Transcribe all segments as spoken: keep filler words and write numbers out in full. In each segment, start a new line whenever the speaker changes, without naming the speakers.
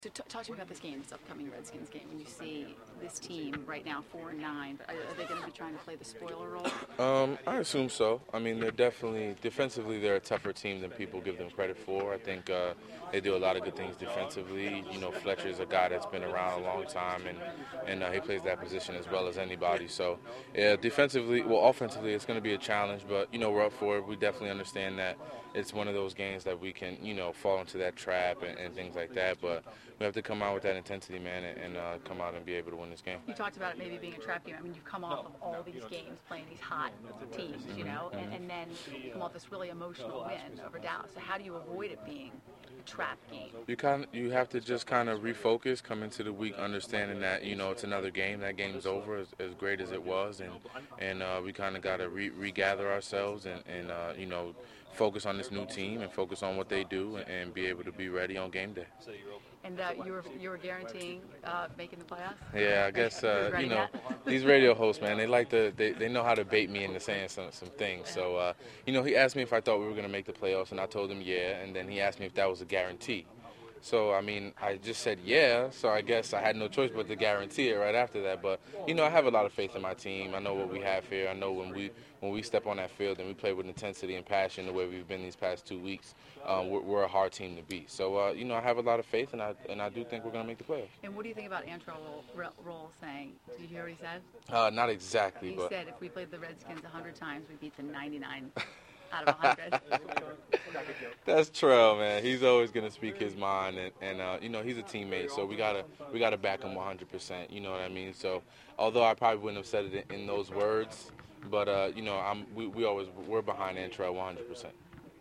So t- talk to me about this game, this upcoming Redskins game. When you see this team right now, four and nine, but are, are they going to be trying to play the spoiler role?
Um, I assume so. I mean, they're definitely defensively they're a tougher team than people give them credit for. I think uh, they do a lot of good things defensively. You know, Fletcher's a guy that's been around a long time, and and uh, he plays that position as well as anybody. So, yeah, defensively, well, offensively, it's going to be a challenge, but you know, we're up for it. We definitely understand that it's one of those games that we can, you know, fall into that trap and, and things like that. But we have to come out with that intensity, man, and, and uh, come out and be able to win this game.
You talked about it maybe being a trap game. I mean, you've come off of all these games playing these hot teams, you know, and, and then come off this really emotional win over Dallas. So how do you avoid it being a trap game?
You kind of, you have to just kind of refocus, come into the week understanding that, you know, it's another game. That game's over, as, as great as it was, and and uh, we kind of got to re- regather ourselves and, and uh, you know, focus on this new team and focus on what they do and, and be able to be ready on game day.
And uh, you were you were guaranteeing uh, making the playoffs?
Yeah, I guess uh, you know
that?
these radio hosts, man. They like to they, they know how to bait me into saying some some things. So uh, you know, he asked me if I thought we were going to make the playoffs, and I told him yeah. And then he asked me if that was a guarantee. So, I mean, I just said yeah, so I guess I had no choice but to guarantee it right after that. But, you know, I have a lot of faith in my team. I know what we have here. I know when we when we step on that field and we play with intensity and passion the way we've been these past two weeks, um, we're, we're a hard team to beat. So, uh, you know, I have a lot of faith, and I and I do think we're going to make the playoffs.
And what do you think about Antrel Roll saying, did you hear what he said?
Uh, not exactly,
he
but...
He said if we played the Redskins one hundred times, we beat them ninety-nine out of one hundred.
That's Trell, man. He's always gonna speak his mind, and, and uh, you know he's a teammate, so we gotta we gotta back him one hundred percent. You know what I mean? So although I probably wouldn't have said it in, in those words, but uh, you know I'm we, we always we're behind Antrell one hundred percent.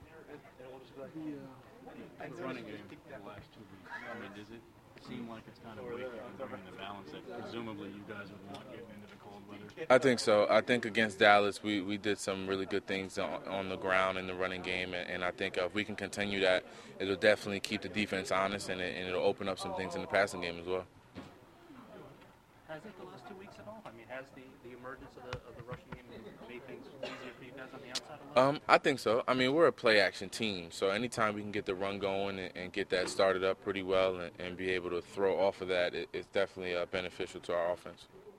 The running game for the last two weeks. I mean, does it seem like it's kind of waking and bringing the balance that presumably you guys would want getting into the cold weather?
I think so. I think against Dallas, we, we did some really good things on, on the ground in the running game, and, and I think uh, if we can continue that, it'll definitely keep the defense honest, and, it, and it'll open up some things in the passing game as well.
Has it the last two weeks at all? I mean, has the, the emergence of the, of the rushing game made things easier for you guys on the outside?
Um, I think so. I mean, we're a play-action team, so anytime we can get the run going and, and get that started up pretty well and, and be able to throw off of that, it, it's definitely uh, beneficial to our offense.